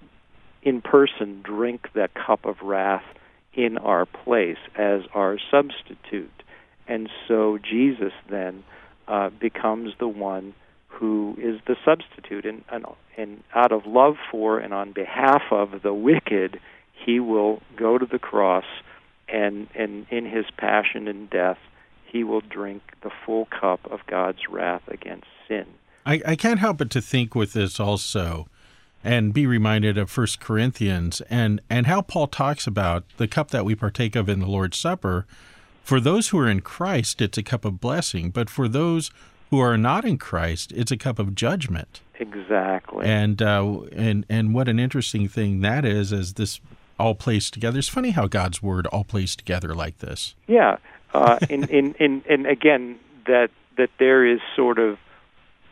in person, drink that cup of wrath in our place as our substitute. And so Jesus then uh, becomes the one who is the substitute. And, and, and out of love for and on behalf of the wicked, he will go to the cross. And, and in his passion and death, he will drink the full cup of God's wrath against sin. I, I can't help but to think with this also, and be reminded of First Corinthians, and, and how Paul talks about the cup that we partake of in the Lord's Supper. For those who are in Christ, it's a cup of blessing, but for those who are not in Christ, it's a cup of judgment. Exactly. And uh, and and what an interesting thing that is, as this all plays together. It's funny how God's Word all plays together like this. Yeah, uh, in, in, in, and again, that that there is sort of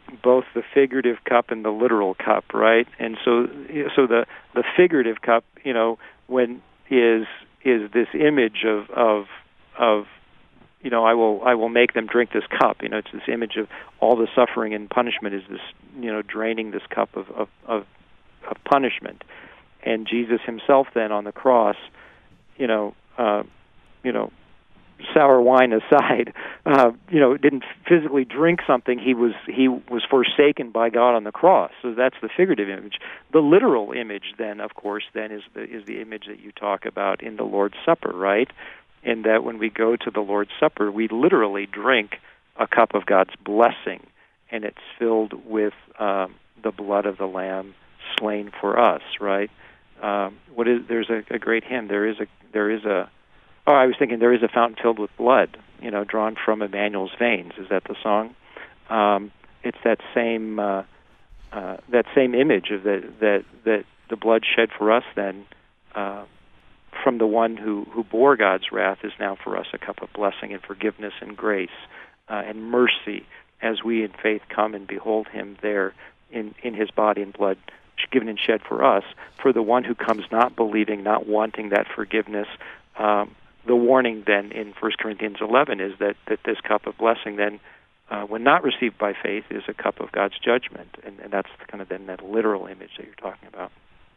both the figurative cup and the literal cup, right? And so, so the the figurative cup, you know, when is is this image of of of you know, I will I will make them drink this cup. You know, it's this image of all the suffering and punishment is this, you know, draining this cup of of, of, of punishment. And Jesus himself then on the cross, you know, uh, you know, sour wine aside, uh, you know, didn't physically drink something. He was he was forsaken by God on the cross. So that's the figurative image. The literal image, then, of course, then is the is the image that you talk about in the Lord's Supper, right? In that when we go to the Lord's Supper, we literally drink a cup of God's blessing, and it's filled with um, the blood of the Lamb slain for us, right? Um, what is there's a, a great hymn. There is a there is a oh I was thinking there is a fountain filled with blood, you know, drawn from Emmanuel's veins. Is that the song? Um, it's that same uh, uh, that same image of the, that that the blood shed for us then uh, from the one who who bore God's wrath is now for us a cup of blessing and forgiveness and grace uh, and mercy as we in faith come and behold Him there in in His body and blood, given and shed for us. For the one who comes not believing, not wanting that forgiveness, um, the warning then in First Corinthians eleven is that, that this cup of blessing then, uh, when not received by faith, is a cup of God's judgment. And, and that's kind of then that literal image that you're talking about.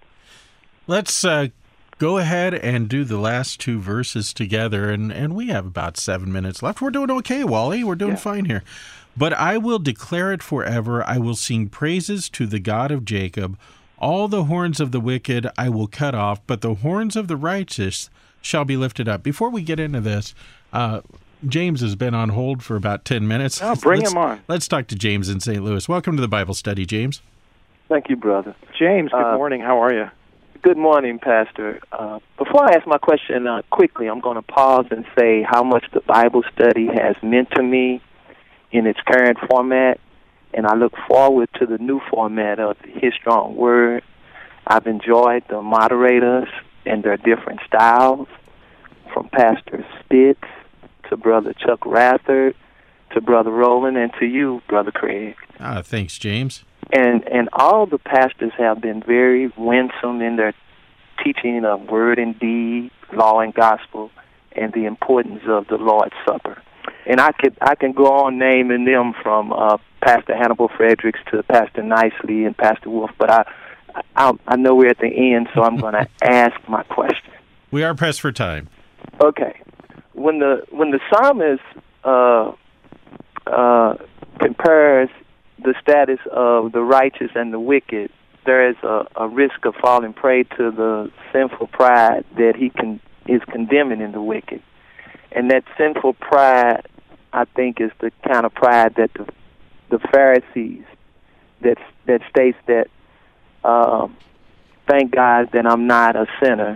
Let's uh, go ahead and do the last two verses together, and, and we have about seven minutes left. We're doing okay, Wally. We're doing yeah. fine here. But I will declare it forever. I will sing praises to the God of Jacob. All the horns of the wicked I will cut off, but the horns of the righteous shall be lifted up. Before we get into this, uh, James has been on hold for about ten minutes. Oh, bring let's, him on. Let's talk to James in Saint Louis. Welcome to the Bible study, James. Thank you, brother. James, good uh, morning. How are you? Good morning, Pastor. Uh, before I ask my question uh, quickly, I'm going to pause and say how much the Bible study has meant to me in its current format, and I look forward to the new format of His Strong Word. I've enjoyed the moderators and their different styles, from Pastor Spitz to Brother Chuck Rathard to Brother Roland and to you, Brother Craig. Ah, thanks, James. And and all the pastors have been very winsome in their teaching of word and deed, law and gospel, and the importance of the Lord's Supper. And I could I can go on naming them from uh, Pastor Hannibal Fredericks to Pastor Nicely and Pastor Wolf, but I I, I know we're at the end, so I'm going to ask my question. We are pressed for time. Okay, when the when the psalmist uh, uh, compares the status of the righteous and the wicked, there is a, a risk of falling prey to the sinful pride that he can is condemning in the wicked. And that sinful pride, I think, is the kind of pride that the, the Pharisees that that states that, um, thank God that I'm not a sinner,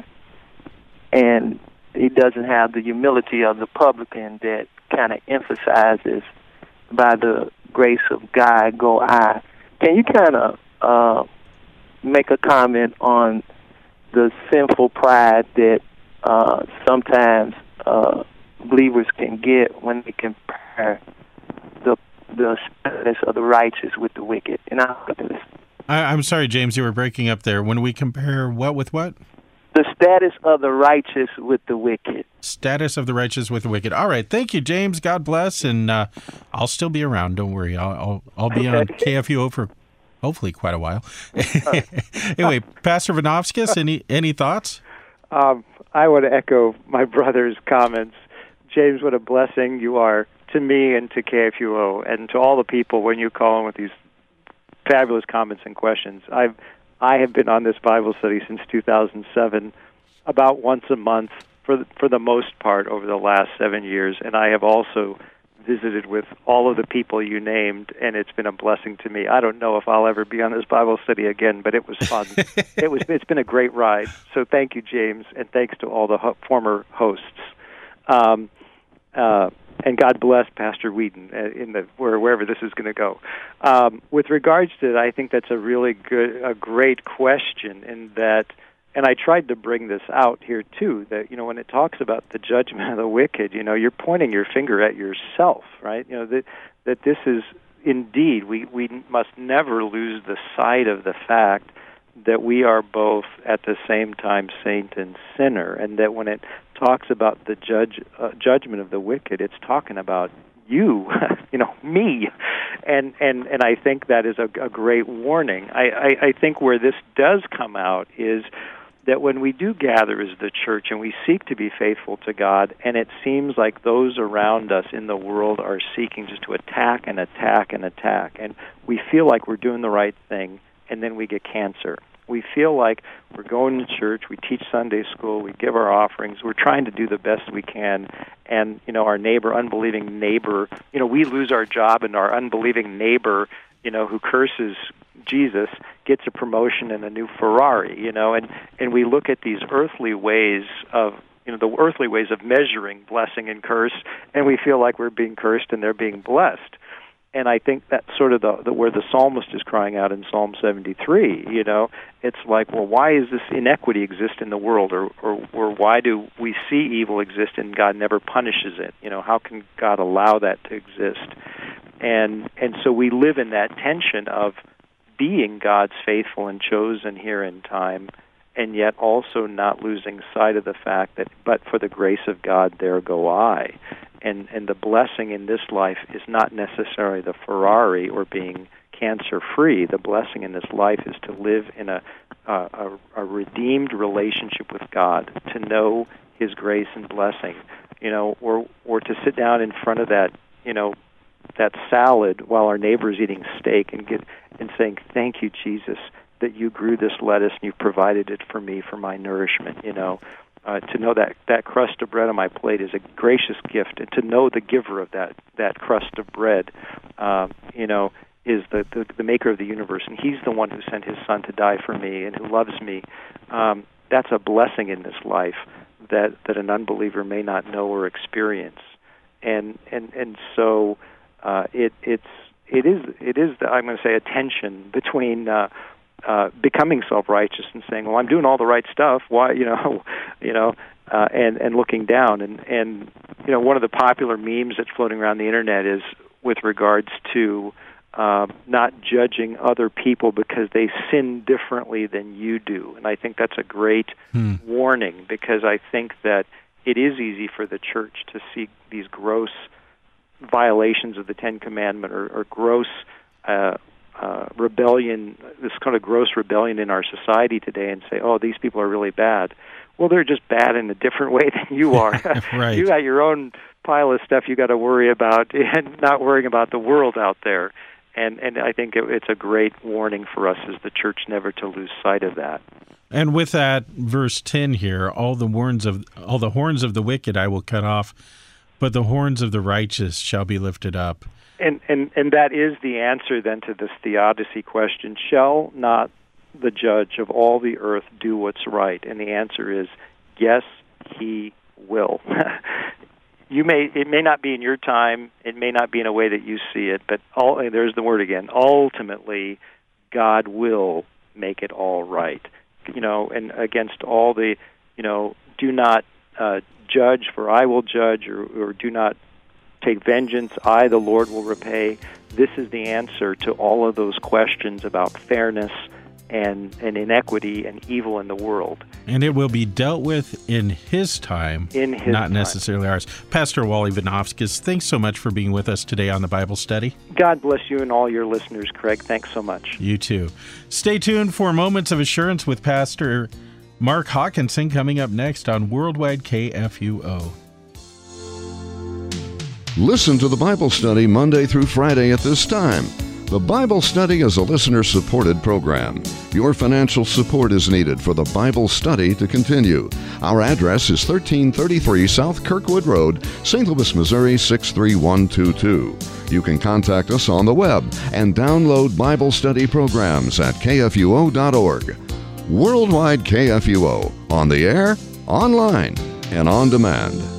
and he doesn't have the humility of the publican that kind of emphasizes, by the grace of God go I. Can you kind of uh, make a comment on the sinful pride that uh, sometimes uh, believers can get when they compare the the status of the righteous with the wicked? And I'll do this. I, I'm sorry, James, you were breaking up there. When we compare what with what? The status of the righteous with the wicked. Status of the righteous with the wicked. All right, thank you, James. God bless, and uh, I'll still be around. Don't worry. I'll I'll, I'll be on K F U O for hopefully quite a while. Anyway, Pastor Vanovskis, any any thoughts? Um, I want to echo my brother's comments. James, what a blessing you are to me and to K F U O and to all the people when you call in with these fabulous comments and questions. I've I have been on this Bible study since two thousand seven, about once a month for the, for the most part over the last seven years, and I have also visited with all of the people you named, and it's been a blessing to me. I don't know if I'll ever be on this Bible study again, but it was fun. it was it's been a great ride. So thank you, James, and thanks to all the ho- former hosts. Um, uh, And God bless Pastor Whedon in the where, wherever this is going to go. Um, with regards to that, I think that's a really good, a great question. In that, and I tried to bring this out here too. That you know, when it talks about the judgment of the wicked, you know, you're pointing your finger at yourself, right? You know that that this is indeed, we, we must never lose the sight of the fact that we are both at the same time saint and sinner, and that when it talks about the judge uh, judgment of the wicked, it's talking about you, you know, me, and and and I think that is a, a great warning. I, I I think where this does come out is that when we do gather as the church and we seek to be faithful to God, and it seems like those around us in the world are seeking just to attack and attack and attack, and we feel like we're doing the right thing, and then we get cancer. We feel like we're going to church, we teach Sunday school, we give our offerings, we're trying to do the best we can, and, you know, our neighbor, unbelieving neighbor, you know, we lose our job and our unbelieving neighbor, you know, who curses Jesus gets a promotion and a new Ferrari, you know, and, and we look at these earthly ways of, you know, the earthly ways of measuring blessing and curse, and we feel like we're being cursed and they're being blessed. And I think that's sort of the, the where the psalmist is crying out in Psalm seventy-three, you know. It's like, well, why does this inequity exist in the world, or, or, or why do we see evil exist and God never punishes it? You know, how can God allow that to exist? And and so we live in that tension of being God's faithful and chosen here in time, and yet also not losing sight of the fact that, but for the grace of God, there go I. And and the blessing in this life is not necessarily the Ferrari or being cancer-free. The blessing in this life is to live in a, a, a redeemed relationship with God, to know His grace and blessing, you know, or or to sit down in front of that, you know, that salad while our neighbor's eating steak and get and saying, "Thank you, Jesus, that you grew this lettuce and you provided it for me for my nourishment," you know. Uh, to know that that crust of bread on my plate is a gracious gift, and to know the giver of that, that crust of bread, uh, you know, is the, the the maker of the universe, and He's the one who sent His Son to die for me and who loves me. Um, that's a blessing in this life that, that an unbeliever may not know or experience, and and and so uh, it it's it is it is the, I'm going to say a tension between. Uh, Uh, becoming self-righteous and saying, "Well, I'm doing all the right stuff. Why, you know, you know," uh, and and looking down, and and you know, one of the popular memes that's floating around the internet is with regards to uh, not judging other people because they sin differently than you do, and I think that's a great hmm. warning, because I think that it is easy for the church to see these gross violations of the Ten Commandments or, or gross. Uh, Uh, rebellion, this kind of gross rebellion in our society today, and say, "Oh, these people are really bad." Well, they're just bad in a different way than you are. Right. You got your own pile of stuff you got to worry about, and not worrying about the world out there. And and I think it, it's a great warning for us as the church never to lose sight of that. And with that, verse ten here, all the horns of all the horns of the wicked I will cut off, but the horns of the righteous shall be lifted up. And, and and that is the answer then to this theodicy question: shall not the judge of all the earth do what's right? And the answer is yes, He will. You may it may not be in your time, it may not be in a way that you see it, but all, there's the word again. Ultimately, God will make it all right. You know, and against all the, you know, do not uh, judge, for I will judge, or, or do not take vengeance, I, the Lord, will repay. This is the answer to all of those questions about fairness and, and inequity and evil in the world. And it will be dealt with in His time, in his not time. necessarily ours. Pastor Wally Vinovskis, thanks so much for being with us today on the Bible Study. God bless you and all your listeners, Craig. Thanks so much. You too. Stay tuned for Moments of Assurance with Pastor Mark Hawkinson coming up next on Worldwide K F U O. Listen to the Bible Study Monday through Friday at this time. The Bible Study is a listener-supported program. Your financial support is needed for the Bible Study to continue. Our address is thirteen thirty-three South Kirkwood Road, Saint Louis, Missouri six three one two two. You can contact us on the web and download Bible Study programs at K F U O dot org. Worldwide K F U O, on the air, online, and on demand.